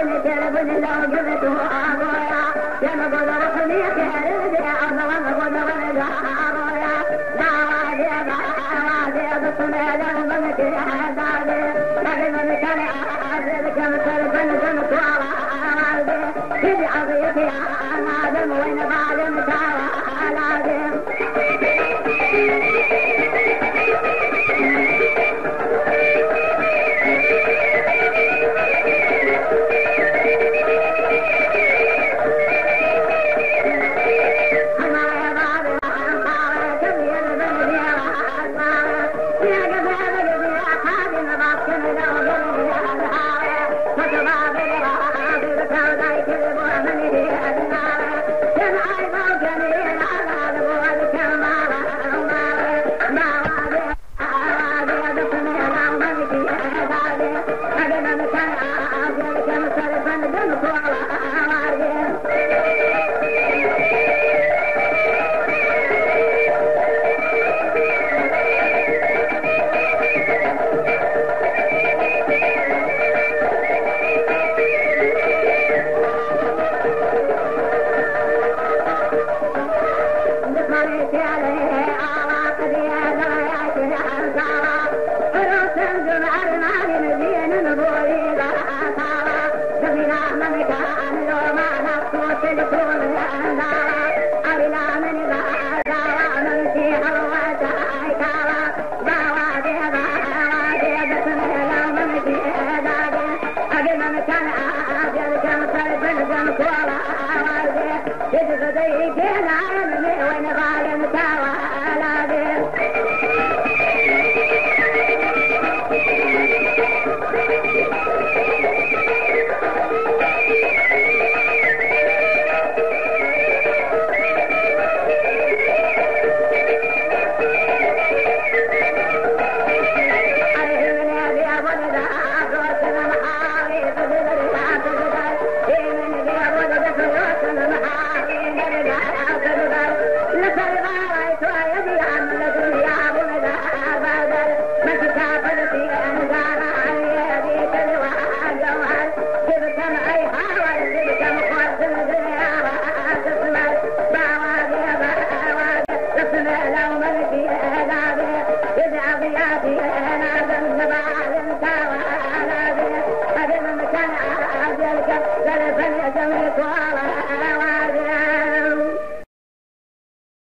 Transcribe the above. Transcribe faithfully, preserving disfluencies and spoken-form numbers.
من كرب لو جبته أبويا يا مقود رحمي كرب يا الله مقود ورجع أبويا دعوة يا دعوة يا بسمة لهم كي حدادي لكن من كان عزيز كم كرب كم كوارا كذي عضيتي يا نادم وين بعد متعوى لازم يا